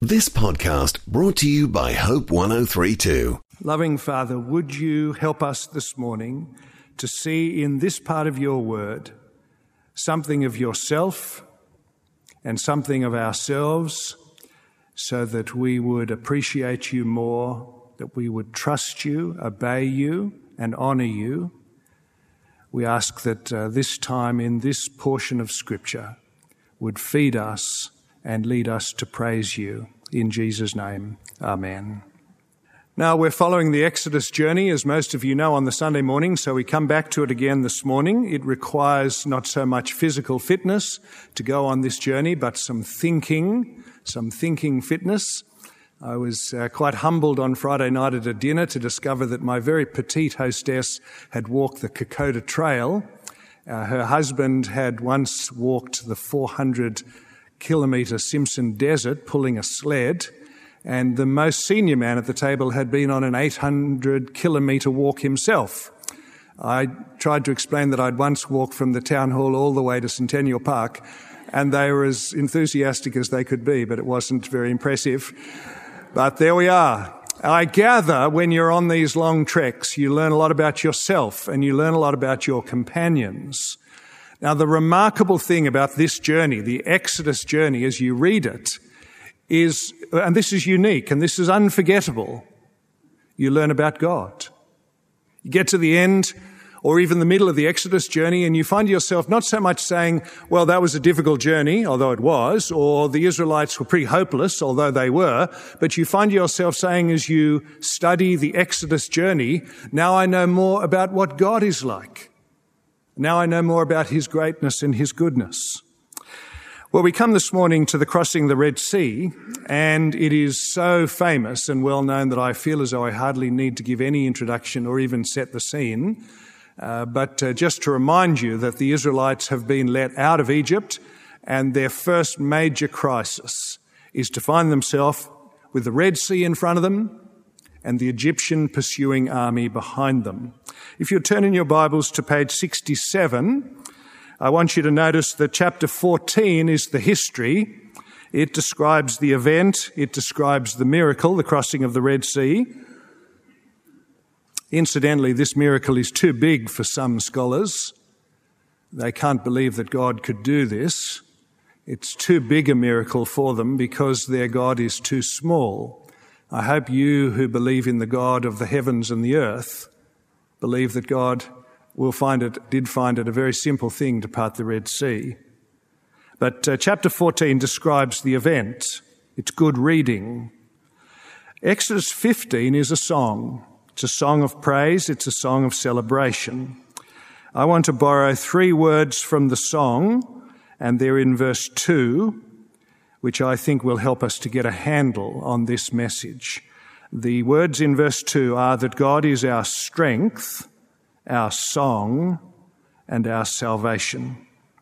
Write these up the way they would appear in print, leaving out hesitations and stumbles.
This podcast brought to you by Hope 103.2. Loving Father, would you help us this morning to see in this part of your word something of yourself and something of ourselves, so that we would appreciate you more, that we would trust you, obey you, and honour you. We ask that this time in this portion of Scripture would feed us and lead us to praise you. In Jesus' name, amen. Now, we're following the Exodus journey, as most of you know, on the Sunday morning, so we come back to it again this morning. It requires not so much physical fitness to go on this journey, but some thinking fitness. I was quite humbled on Friday night at a dinner to discover that my very petite hostess had walked the Kokoda Trail. Her husband had once walked the 400-kilometre Simpson Desert pulling a sled, and the most senior man at the table had been on an 800-kilometre walk himself. I tried to explain that I'd once walked from the town hall all the way to Centennial Park, and they were as enthusiastic as they could be, but it wasn't very impressive. But there we are. I gather when you're on these long treks, you learn a lot about yourself and you learn a lot about your companions. Now, the remarkable thing about this journey, the Exodus journey, as you read it, is, and this is unique and this is unforgettable, you learn about God. You get to the end or even the middle of the Exodus journey and you find yourself not so much saying, well, that was a difficult journey, although it was, or the Israelites were pretty hopeless, although they were, but you find yourself saying as you study the Exodus journey, now I know more about what God is like. Now I know more about his greatness and his goodness. Well, we come this morning to the crossing the Red Sea, and it is so famous and well known that I feel as though I hardly need to give any introduction or even set the scene. But just to remind you that the Israelites have been let out of Egypt, and their first major crisis is to find themselves with the Red Sea in front of them and the Egyptian pursuing army behind them. If you'll turn in your Bibles to page 67, I want you to notice that chapter 14 is the history. It describes the event, it describes the miracle, the crossing of the Red Sea. Incidentally, this miracle is too big for some scholars. They can't believe that God could do this. It's too big a miracle for them because their God is too small. I hope you who believe in the God of the heavens and the earth believe that God did find it a very simple thing to part the Red Sea. But chapter 14 describes the event. It's good reading. Exodus 15 is a song. It's a song of praise. It's a song of celebration. I want to borrow 3 words from the song, and they're in verse 2, which I think will help us to get a handle on this message. The words in verse 2 are that God is our strength, our song, and our salvation.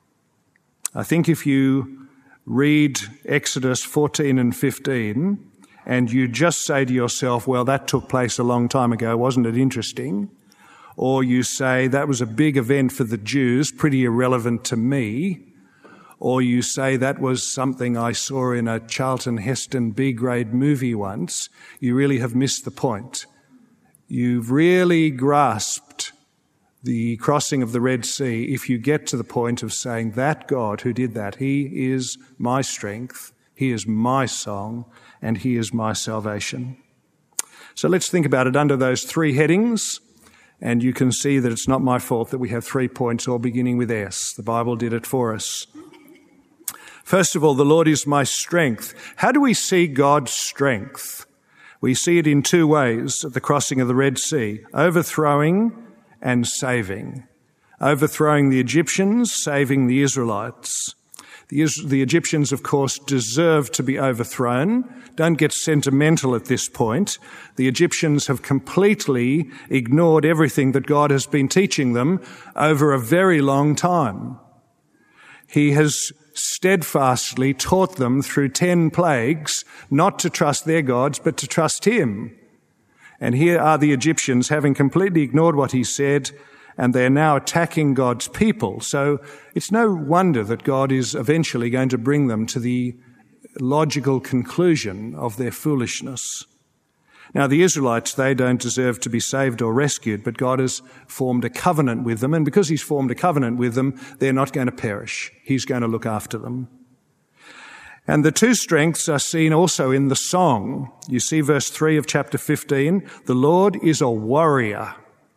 I think if you read Exodus 14 and 15, and you just say to yourself, well, that took place a long time ago, wasn't it interesting? Or you say, that was a big event for the Jews, pretty irrelevant to me. Or you say, that was something I saw in a Charlton Heston B-grade movie once. You really have missed the point. You've really grasped the crossing of the Red Sea if you get to the point of saying, that God who did that, he is my strength, he is my song, and he is my salvation. So let's think about it under those 3 headings, and you can see that it's not my fault that we have 3 points all beginning with S. The Bible did it for us. First of all, the Lord is my strength. How do we see God's strength? We see it in 2 ways at the crossing of the Red Sea: overthrowing and saving. Overthrowing the Egyptians, saving the Israelites. The Egyptians, of course, deserve to be overthrown. Don't get sentimental at this point. The Egyptians have completely ignored everything that God has been teaching them over a very long time. He has steadfastly taught them through 10 plagues not to trust their gods, but to trust him. And here are the Egyptians having completely ignored what he said, and they're now attacking God's people. So it's no wonder that God is eventually going to bring them to the logical conclusion of their foolishness. Now, the Israelites, they don't deserve to be saved or rescued, but God has formed a covenant with them, and because he's formed a covenant with them, they're not going to perish. He's going to look after them. And the two strengths are seen also in the song. You see verse 3 of chapter 15, the Lord is a warrior.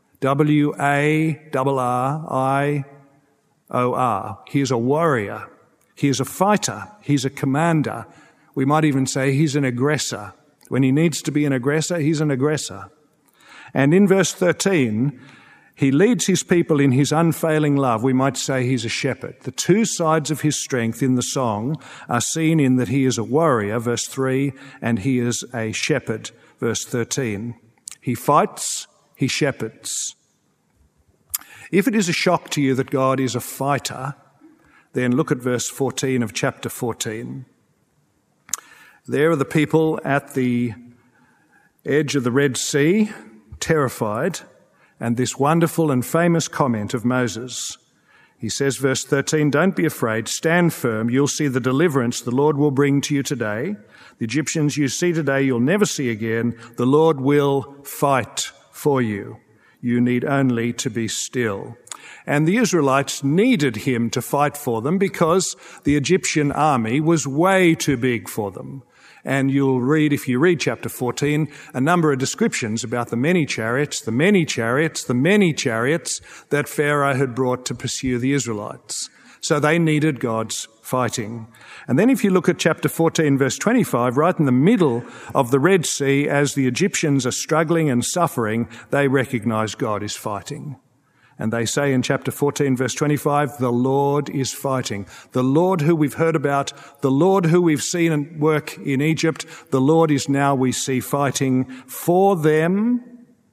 W-A-R-R-I-O-R. He is a warrior. He is a fighter. He's a commander. We might even say he's an aggressor. When he needs to be an aggressor, he's an aggressor. And in verse 13, he leads his people in his unfailing love. We might say he's a shepherd. The two sides of his strength in the song are seen in that he is a warrior, verse 3, and he is a shepherd, verse 13. He fights, he shepherds. If it is a shock to you that God is a fighter, then look at verse 14 of chapter 14. There are the people at the edge of the Red Sea, terrified, and this wonderful and famous comment of Moses. He says, verse 13, don't be afraid, stand firm, you'll see the deliverance the Lord will bring to you today. The Egyptians you see today, you'll never see again. The Lord will fight for you. You need only to be still. And the Israelites needed him to fight for them because the Egyptian army was way too big for them. And you'll read, if you read chapter 14, a number of descriptions about the many chariots that Pharaoh had brought to pursue the Israelites. So they needed God's fighting. And then if you look at chapter 14, verse 25, right in the middle of the Red Sea, as the Egyptians are struggling and suffering, they recognize God is fighting. And they say in chapter 14, verse 25, the Lord is fighting. The Lord who we've heard about, the Lord who we've seen work in Egypt, the Lord is now we see fighting for them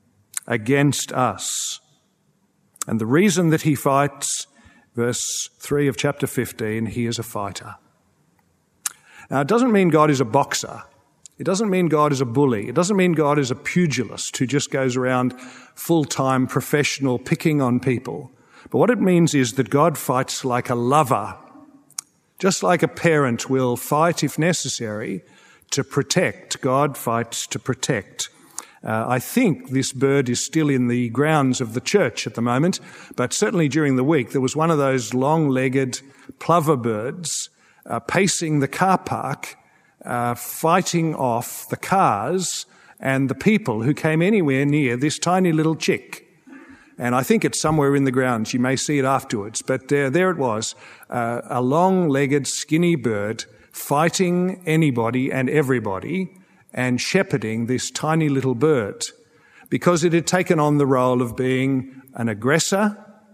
against us. And the reason that he fights, verse 3 of chapter 15, he is a fighter. Now, it doesn't mean God is a boxer. It doesn't mean God is a bully. It doesn't mean God is a pugilist who just goes around full-time professional picking on people. But what it means is that God fights like a lover. Just like a parent will fight if necessary to protect, God fights to protect. I think this bird is still in the grounds of the church at the moment, but certainly during the week there was one of those long-legged plover birds pacing the car park, fighting off the cars and the people who came anywhere near this tiny little chick. And I think it's somewhere in the grounds. You may see it afterwards. But there it was, a long-legged, skinny bird fighting anybody and everybody and shepherding this tiny little bird because it had taken on the role of being an aggressor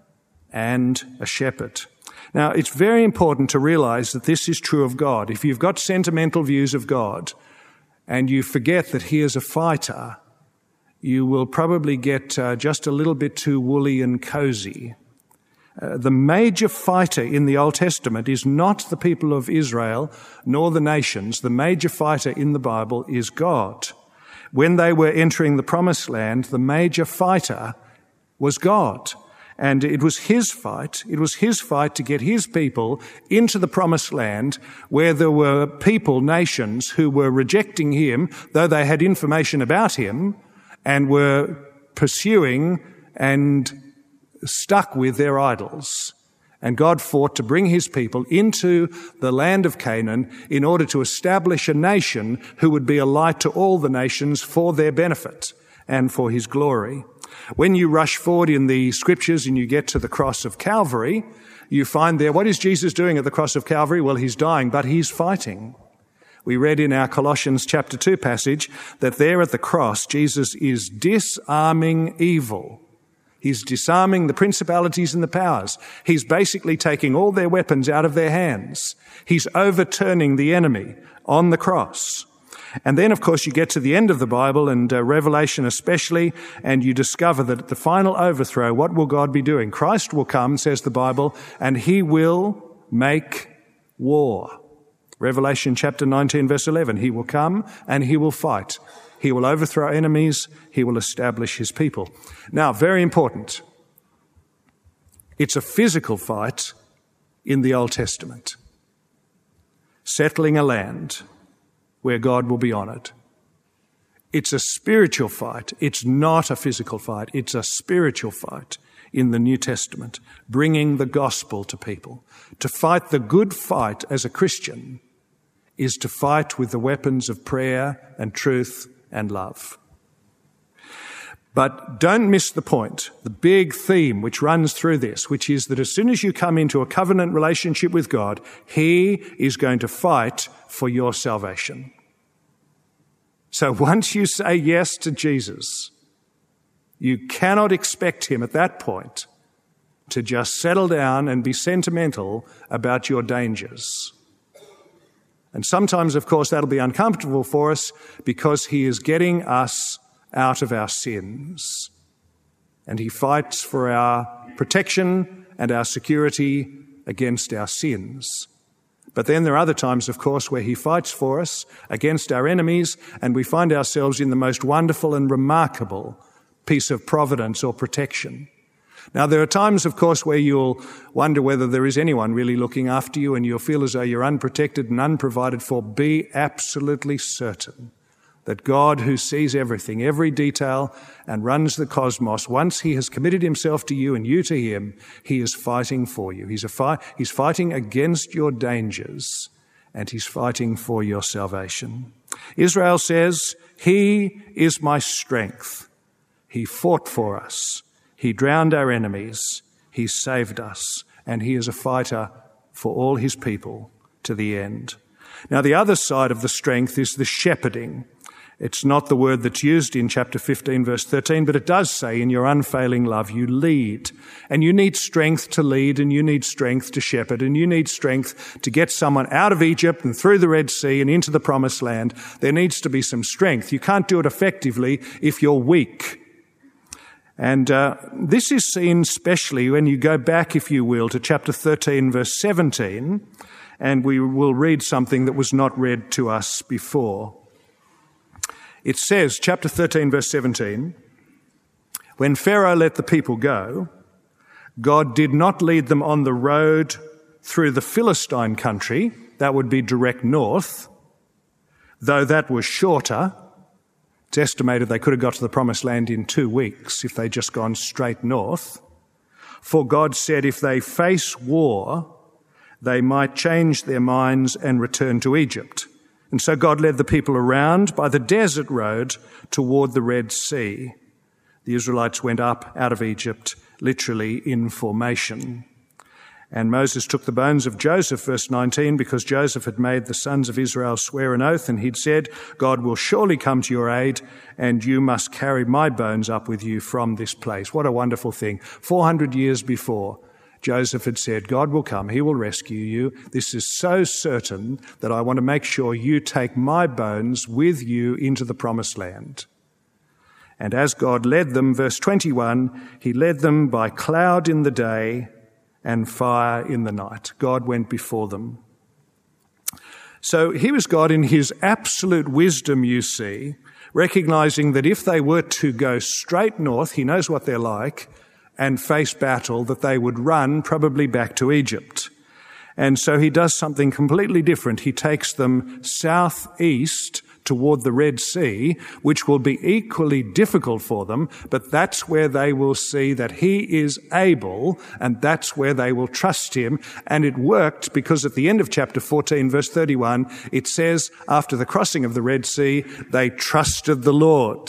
and a shepherd. Now, it's very important to realize that this is true of God. If you've got sentimental views of God and you forget that he is a fighter, you will probably get just a little bit too woolly and cozy. The major fighter in the Old Testament is not the people of Israel nor the nations. The major fighter in the Bible is God. When they were entering the Promised Land, the major fighter was God. And it was his fight. It was his fight to get his people into the Promised Land where there were people, nations, who were rejecting him, though they had information about him, and were pursuing and stuck with their idols. And God fought to bring his people into the land of Canaan in order to establish a nation who would be a light to all the nations for their benefit and for his glory. When you rush forward in the scriptures and you get to the cross of Calvary, you find there, what is Jesus doing at the cross of Calvary? Well, he's dying, but he's fighting. We read in our Colossians chapter 2 passage that there at the cross, Jesus is disarming evil. He's disarming the principalities and the powers. He's basically taking all their weapons out of their hands. He's overturning the enemy on the cross. And then, of course, you get to the end of the Bible and Revelation especially, and you discover that at the final overthrow, what will God be doing? Christ will come, says the Bible, and he will make war. Revelation chapter 19, verse 11, he will come and he will fight. He will overthrow enemies. He will establish his people. Now, very important. It's a physical fight in the Old Testament. settling a land where God will be honoured. It's a spiritual fight. It's not a physical fight. It's a spiritual fight in the New Testament, bringing the gospel to people. To fight the good fight as a Christian is to fight with the weapons of prayer and truth and love. But don't miss the point, the big theme which runs through this, which is that as soon as you come into a covenant relationship with God, He is going to fight for your salvation. So once you say yes to Jesus, you cannot expect Him at that point to just settle down and be sentimental about your dangers. And sometimes, of course, that'll be uncomfortable for us because He is getting us out of our sins. And He fights for our protection and our security against our sins. But then there are other times, of course, where He fights for us against our enemies, and we find ourselves in the most wonderful and remarkable piece of providence or protection. Now, there are times, of course, where you'll wonder whether there is anyone really looking after you and you'll feel as though you're unprotected and unprovided for. Be absolutely certain that God, who sees everything, every detail, and runs the cosmos, once He has committed Himself to you and you to Him, He is fighting for you. He's fighting against your dangers, and He's fighting for your salvation. Israel says, He is my strength. He fought for us. He drowned our enemies. He saved us. And He is a fighter for all His people to the end. Now, the other side of the strength is the shepherding. It's not the word that's used in chapter 15, verse 13, but it does say, in your unfailing love, you lead. And you need strength to lead, and you need strength to shepherd, and you need strength to get someone out of Egypt and through the Red Sea and into the Promised Land. There needs to be some strength. You can't do it effectively if you're weak. And this is seen especially when you go back, if you will, to chapter 13, verse 17, and we will read something that was not read to us before. It says, chapter 13, verse 17, when Pharaoh let the people go, God did not lead them on the road through the Philistine country, that would be direct north, though that was shorter. It's estimated they could have got to the Promised Land in 2 weeks if they'd just gone straight north. For God said if they face war, they might change their minds and return to Egypt. And so God led the people around by the desert road toward the Red Sea. The Israelites went up out of Egypt, literally in formation. And Moses took the bones of Joseph, verse 19, because Joseph had made the sons of Israel swear an oath, and he'd said, God will surely come to your aid, and you must carry my bones up with you from this place. What a wonderful thing. 400 years before, Joseph had said, God will come, He will rescue you. This is so certain that I want to make sure you take my bones with you into the Promised Land. And as God led them, verse 21, He led them by cloud in the day and fire in the night. God went before them. So here was God in His absolute wisdom, you see, recognizing that if they were to go straight north, He knows what they're like, and face battle, that they would run probably back to Egypt. And so He does something completely different. He takes them southeast toward the Red Sea, which will be equally difficult for them, but that's where they will see that He is able, and that's where they will trust Him. And it worked because at the end of chapter 14, verse 31, it says, after the crossing of the Red Sea, they trusted the Lord.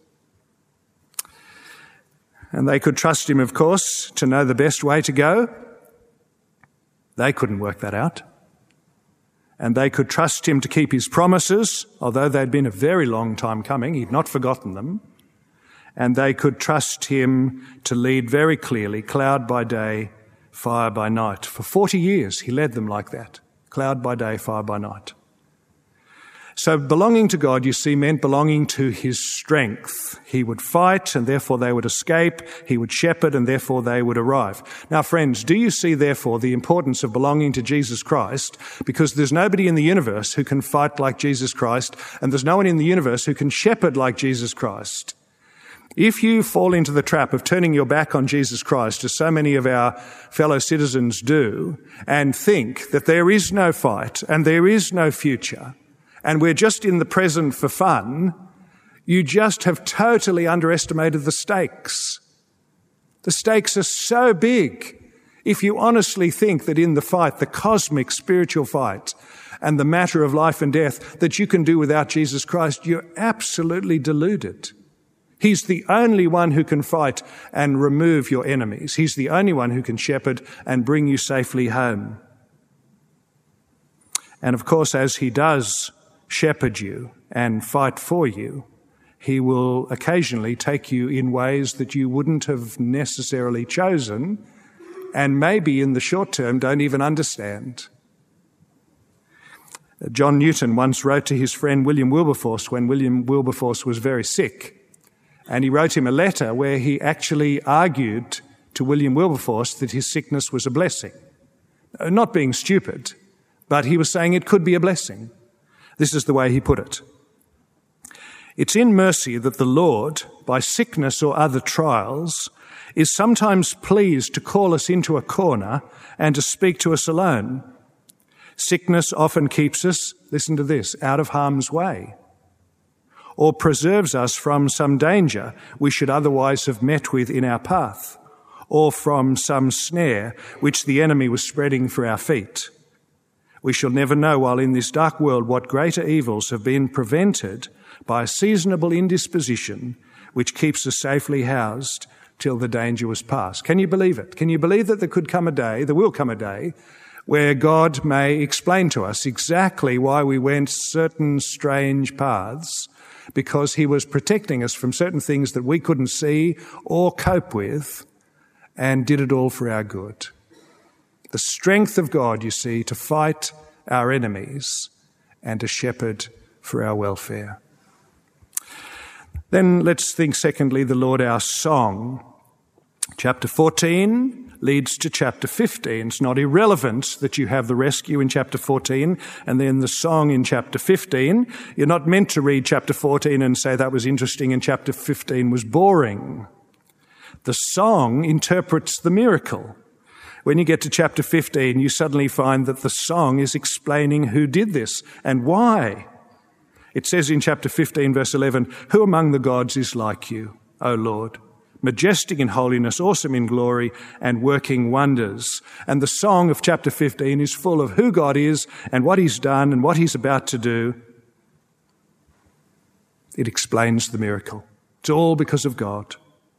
And they could trust Him, of course, to know the best way to go. They couldn't work that out. And they could trust Him to keep His promises, although they'd been a very long time coming. He'd not forgotten them. And they could trust Him to lead very clearly, cloud by day, fire by night. For 40 years He led them like that, cloud by day, fire by night. So belonging to God, you see, meant belonging to His strength. He would fight, and therefore they would escape. He would shepherd, and therefore they would arrive. Now, friends, do you see, therefore, the importance of belonging to Jesus Christ? Because there's nobody in the universe who can fight like Jesus Christ, and there's no one in the universe who can shepherd like Jesus Christ. If you fall into the trap of turning your back on Jesus Christ, as so many of our fellow citizens do, and think that there is no fight and there is no future, and we're just in the present for fun, you just have totally underestimated the stakes. The stakes are so big. If you honestly think that in the fight, the cosmic spiritual fight, and the matter of life and death, that you can do without Jesus Christ, you're absolutely deluded. He's the only one who can fight and remove your enemies. He's the only one who can shepherd and bring you safely home. And of course, as he does shepherd you and fight for you, he will occasionally take you in ways that you wouldn't have necessarily chosen, and maybe in the short term don't even understand. John Newton once wrote to his friend William Wilberforce when William Wilberforce was very sick. And he wrote him a letter where he actually argued to William Wilberforce that his sickness was a blessing. Not being stupid, but he was saying it could be a blessing. This is the way he put it. It's in mercy that the Lord, by sickness or other trials, is sometimes pleased to call us into a corner and to speak to us alone. Sickness often keeps us, listen to this, out of harm's way, or preserves us from some danger we should otherwise have met with in our path, or from some snare which the enemy was spreading for our feet. We shall never know while in this dark world what greater evils have been prevented by a seasonable indisposition which keeps us safely housed till the danger was past. Can you believe it? Can you believe that there will come a day, where God may explain to us exactly why we went certain strange paths, because he was protecting us from certain things that we couldn't see or cope with, and did it all for our good. The strength of God, you see, to fight our enemies and to shepherd for our welfare. Then let's think secondly, the Lord our song. Chapter 14 leads to chapter 15. It's not irrelevant that you have the rescue in chapter 14 and then the song in chapter 15. You're not meant to read chapter 14 and say that was interesting and chapter 15 was boring. The song interprets the miracle. When you get to chapter 15, you suddenly find that the song is explaining who did this and why. It says in chapter 15, verse 11, "Who among the gods is like you, O Lord? Majestic in holiness, awesome in glory, and working wonders." And the song of chapter 15 is full of who God is and what he's done and what he's about to do. It explains the miracle. It's all because of God.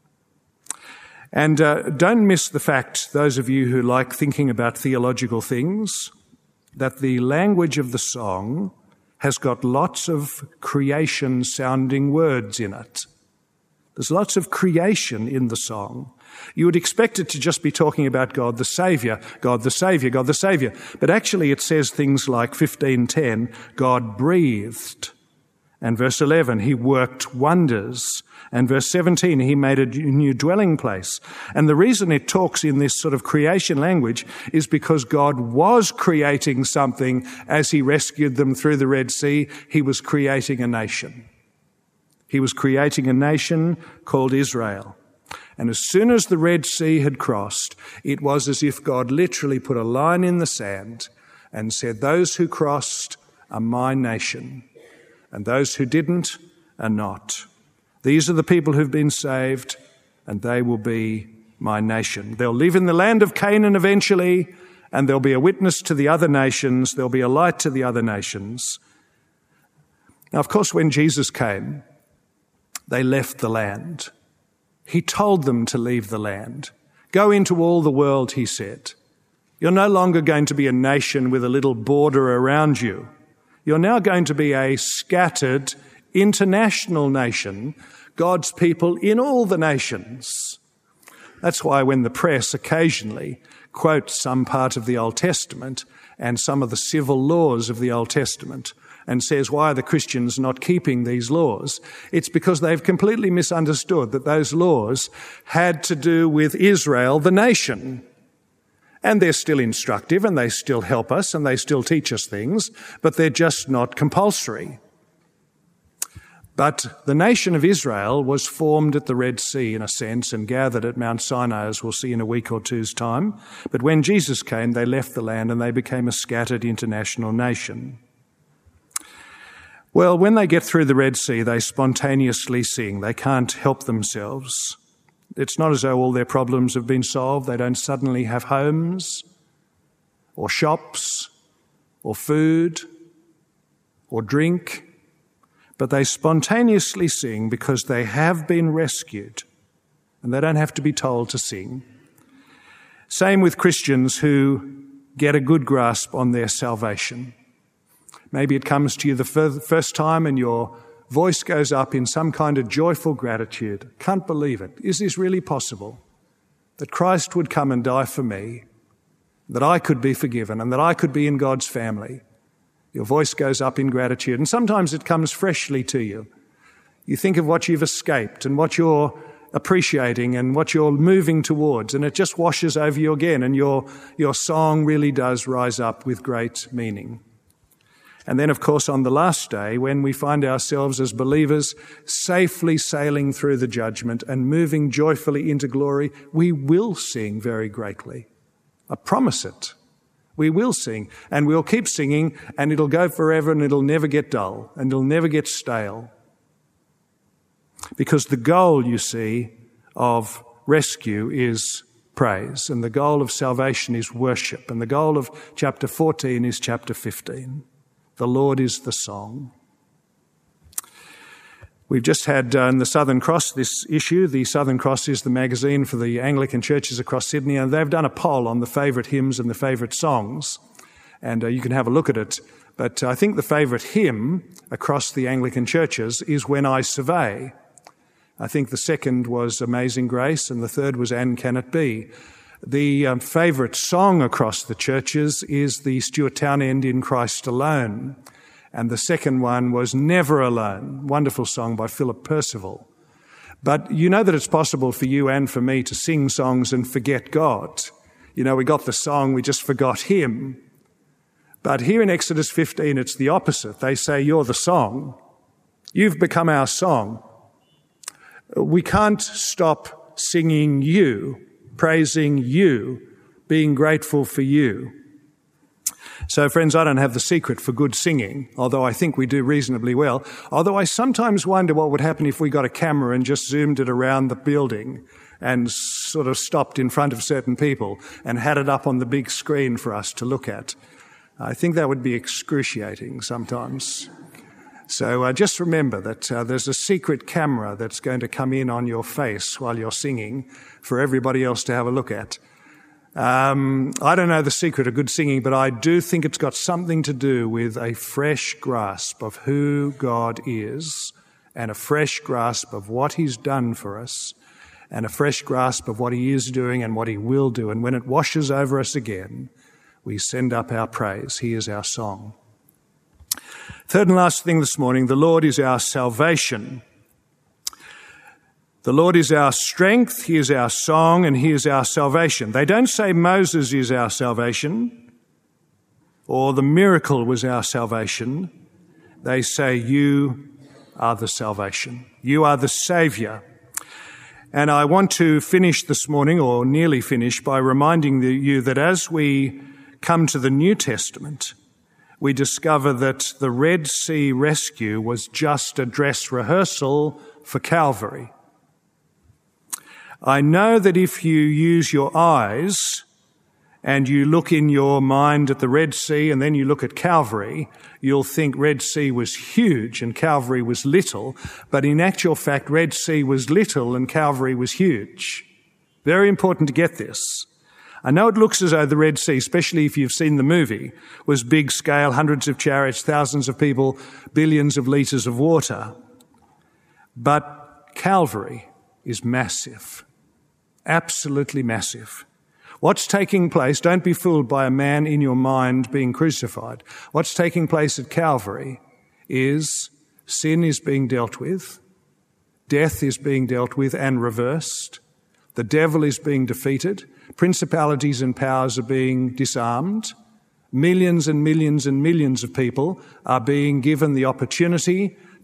And don't miss the fact, those of you who like thinking about theological things, that the language of the song has got lots of creation-sounding words in it. There's lots of creation in the song. You would expect it to just be talking about God the Saviour, God the Saviour, God the Saviour. But actually it says things like 15:10, God breathed. And verse 11, he worked wonders. And verse 17, he made a new dwelling place. And the reason it talks in this sort of creation language is because God was creating something as he rescued them through the Red Sea. He was creating a nation. He was creating a nation called Israel. And as soon as the Red Sea had crossed, it was as if God literally put a line in the sand and said, those who crossed are my nation, and those who didn't are not. These are the people who've been saved, and they will be my nation. They'll live in the land of Canaan eventually, and they'll be a witness to the other nations. They'll be a light to the other nations. Now, of course, when Jesus came, they left the land. He told them to leave the land. Go into all the world, he said. You're no longer going to be a nation with a little border around you. You're now going to be a scattered international nation, God's people in all the nations. That's why when the press occasionally quotes some part of the Old Testament and some of the civil laws of the Old Testament and says, why are the Christians not keeping these laws? It's because they've completely misunderstood that those laws had to do with Israel, the nation. And they're still instructive and they still help us and they still teach us things, but they're just not compulsory. But the nation of Israel was formed at the Red Sea, in a sense, and gathered at Mount Sinai, as we'll see in a week or two's time. But when Jesus came, they left the land and they became a scattered international nation. Well, when they get through the Red Sea, they spontaneously sing. They can't help themselves. It's not as though all their problems have been solved. They don't suddenly have homes or shops or food or drink. But they spontaneously sing because they have been rescued, and they don't have to be told to sing. Same with Christians who get a good grasp on their salvation. Maybe it comes to you the first time and your voice goes up in some kind of joyful gratitude. Can't believe it. Is this really possible? That Christ would come and die for me, that I could be forgiven and that I could be in God's family. Your voice goes up in gratitude, and sometimes it comes freshly to you. You think of what you've escaped and what you're appreciating and what you're moving towards, and it just washes over you again, and your song really does rise up with great meaning. And then, of course, on the last day, when we find ourselves as believers safely sailing through the judgment and moving joyfully into glory, we will sing very greatly. I promise it. We will sing, and we'll keep singing, and it'll go forever, and it'll never get dull, and it'll never get stale. Because the goal, you see, of rescue is praise, and the goal of salvation is worship, and the goal of chapter 14 is chapter 15. The Lord is the song. We've just had in the Southern Cross this issue. The Southern Cross is the magazine for the Anglican churches across Sydney, and they've done a poll on the favourite hymns and the favourite songs, and you can have a look at it. But I think the favourite hymn across the Anglican churches is When I Survey. I think the second was Amazing Grace, and the third was And Can It Be. The favourite song across the churches is the Stuart Townend In Christ Alone. And the second one was Never Alone, wonderful song by Philip Percival. But you know that it's possible for you and for me to sing songs and forget God. You know, we got the song, we just forgot him. But here in Exodus 15, it's the opposite. They say, you're the song. You've become our song. We can't stop singing you, praising you, being grateful for you. So, friends, I don't have the secret for good singing, although I think we do reasonably well. Although I sometimes wonder what would happen if we got a camera and just zoomed it around the building and sort of stopped in front of certain people and had it up on the big screen for us to look at. I think that would be excruciating sometimes. So just remember that there's a secret camera that's going to come in on your face while you're singing for everybody else to have a look at. I don't know the secret of good singing, but I do think it's got something to do with a fresh grasp of who God is and a fresh grasp of what he's done for us and a fresh grasp of what he is doing and what he will do. And when it washes over us again, we send up our praise. He is our song. Third and last thing this morning, the Lord is our salvation. The Lord is our strength, he is our song, and he is our salvation. They don't say Moses is our salvation or the miracle was our salvation. They say you are the salvation. You are the Saviour. And I want to finish this morning, or nearly finish, by reminding you that as we come to the New Testament, we discover that the Red Sea rescue was just a dress rehearsal for Calvary. I know that if you use your eyes and you look in your mind at the Red Sea and then you look at Calvary, you'll think Red Sea was huge and Calvary was little. But in actual fact, Red Sea was little and Calvary was huge. Very important to get this. I know it looks as though the Red Sea, especially if you've seen the movie, was big scale, hundreds of chariots, thousands of people, billions of litres of water. But Calvary is massive. Absolutely massive. What's taking place, don't be fooled by a man in your mind being crucified. What's taking place at Calvary is sin is being dealt with, death is being dealt with and reversed, the devil is being defeated, principalities and powers are being disarmed, millions and millions and millions of people are being given the opportunity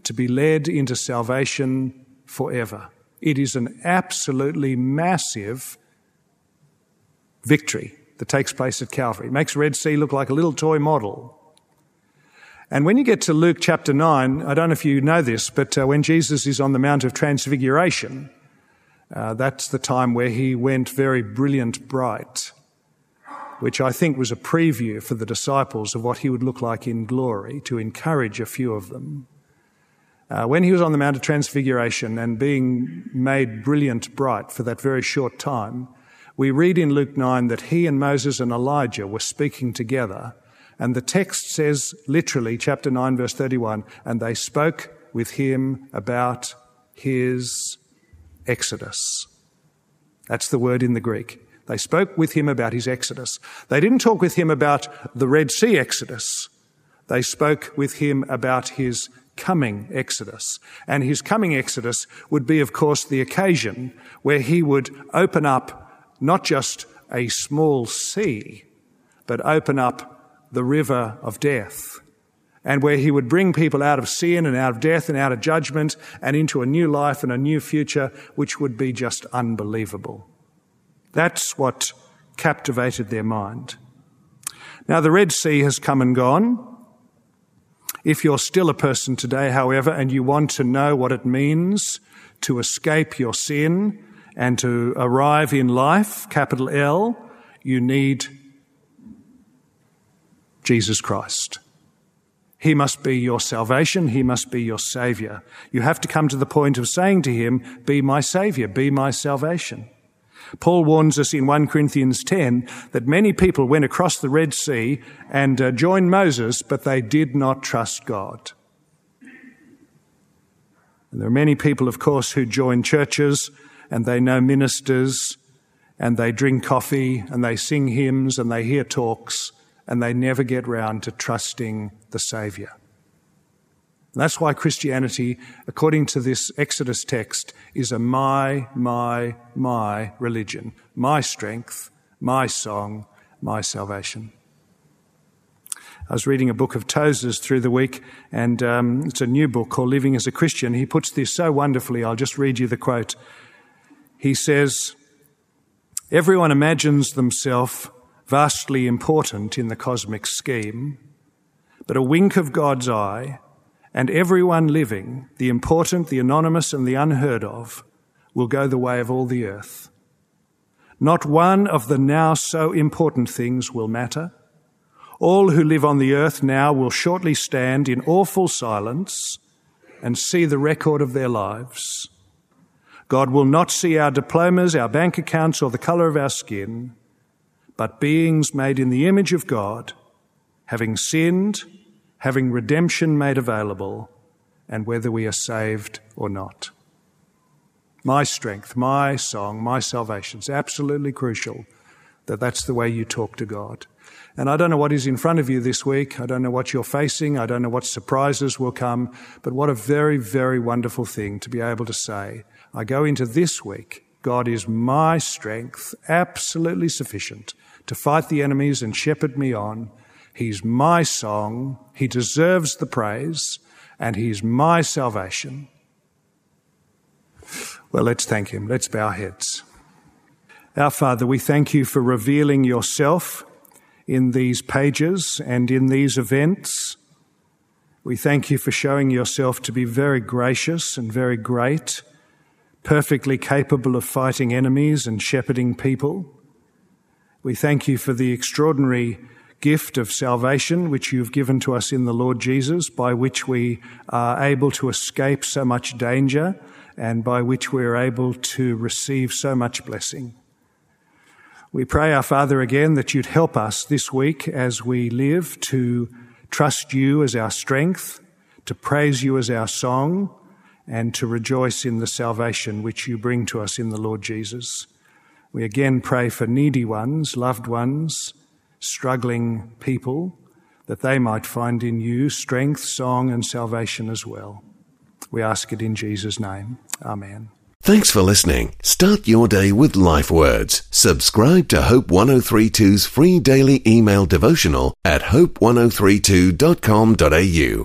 to be led into salvation forever. It is an absolutely massive victory that takes place at Calvary. It makes Red Sea look like a little toy model. And when you get to Luke chapter 9, I don't know if you know this, but when Jesus is on the Mount of Transfiguration, that's the time where he went very brilliant bright, which I think was a preview for the disciples of what he would look like in glory, to encourage a few of them. When he was on the Mount of Transfiguration and being made brilliant bright for that very short time, we read in Luke 9 that he and Moses and Elijah were speaking together. And the text says, literally, chapter 9, verse 31, and they spoke with him about his exodus. That's the word in the Greek. They spoke with him about his exodus. They didn't talk with him about the Red Sea exodus. They spoke with him about his coming exodus. And his coming exodus would be, of course, the occasion where he would open up not just a small sea, but open up the river of death, and where he would bring people out of sin and out of death and out of judgment and into a new life and a new future, which would be just unbelievable. That's what captivated their mind. Now, the Red Sea has come and gone. If you're still a person today, however, and you want to know what it means to escape your sin and to arrive in life, capital L, you need Jesus Christ. He must be your salvation. He must be your Saviour. You have to come to the point of saying to him, be my Saviour, be my salvation. Paul warns us in 1 Corinthians 10 that many people went across the Red Sea and joined Moses, but they did not trust God. And there are many people, of course, who join churches and they know ministers and they drink coffee and they sing hymns and they hear talks, and they never get round to trusting the Saviour. And that's why Christianity, according to this Exodus text, is a my religion. My strength, my song, my salvation. I was reading a book of Tozer's through the week, and it's a new book called Living as a Christian. He puts this so wonderfully. I'll just read you the quote. He says, "Everyone imagines themselves vastly important in the cosmic scheme, but a wink of God's eye, and everyone living, the important, the anonymous, and the unheard of, will go the way of all the earth. Not one of the now so important things will matter. All who live on the earth now will shortly stand in awful silence and see the record of their lives. God will not see our diplomas, our bank accounts, or the colour of our skin, but beings made in the image of God, having sinned, having redemption made available, and whether we are saved or not." My strength, my song, my salvation. It's absolutely crucial that that's the way you talk to God. And I don't know what is in front of you this week. I don't know what you're facing. I don't know what surprises will come. But what a very, very wonderful thing to be able to say, I go into this week, God is my strength, absolutely sufficient to fight the enemies and shepherd me on. He's my song. He deserves the praise, and he's my salvation. Well, let's thank him. Let's bow our heads. Our Father, we thank you for revealing yourself in these pages and in these events. We thank you for showing yourself to be very gracious and very great, perfectly capable of fighting enemies and shepherding people. We thank you for the extraordinary gift of salvation which you've given to us in the Lord Jesus, by which we are able to escape so much danger and by which we are able to receive so much blessing. We pray, our Father, again that you'd help us this week as we live to trust you as our strength, to praise you as our song, and to rejoice in the salvation which you bring to us in the Lord Jesus. We again pray for needy ones, loved ones, struggling people, that they might find in you strength, song, and salvation as well. We ask it in Jesus' name. Amen. Thanks for listening. Start your day with Life Words. Subscribe to Hope 1032's free daily email devotional at hope1032.com.au.